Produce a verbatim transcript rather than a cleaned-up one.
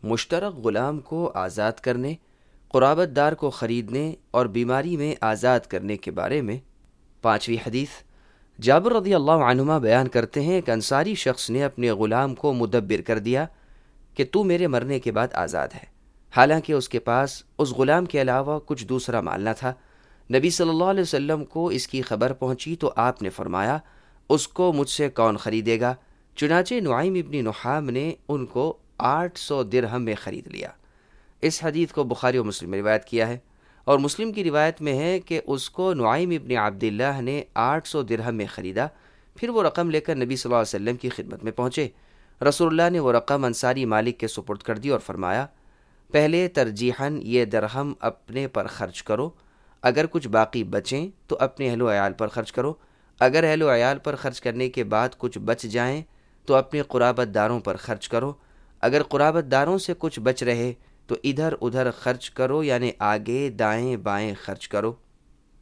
مشترک غلام کو آزاد کرنے، قرابت دار کو خریدنے اور بیماری میں آزاد کرنے کے بارے میں۔ پانچویں حدیث، جابر رضی اللہ عنہما بیان کرتے ہیں کہ انصاری شخص نے اپنے غلام کو مدبر کر دیا کہ تو میرے مرنے کے بعد آزاد ہے، حالانکہ اس کے پاس اس غلام کے علاوہ کچھ دوسرا مال نہ تھا۔ نبی صلی اللہ علیہ وسلم کو اس کی خبر پہنچی تو آپ نے فرمایا، اس کو مجھ سے کون خریدے گا؟ چنانچہ نعیم ابن نحام نے ان کو آٹھ سو درہم میں خرید لیا۔ اس حدیث کو بخاری و مسلم میں روایت کیا ہے، اور مسلم کی روایت میں ہے کہ اس کو نعیم ابن عبداللہ نے آٹھ سو درہم میں خریدا۔ پھر وہ رقم لے کر نبی صلی اللہ علیہ وسلم کی خدمت میں پہنچے۔ رسول اللہ نے وہ رقم انصاری مالک کے سپرد کر دی اور فرمایا، پہلے ترجیحاً یہ درہم اپنے پر خرچ کرو، اگر کچھ باقی بچیں تو اپنے اہل و عیال پر خرچ کرو، اگر اہل و عیال پر خرچ کرنے کے بعد کچھ بچ جائیں تو اپنے قرابت داروں پر خرچ کرو، اگر قرابت داروں سے کچھ بچ رہے تو ادھر ادھر خرچ کرو، یعنی آگے دائیں بائیں خرچ کرو۔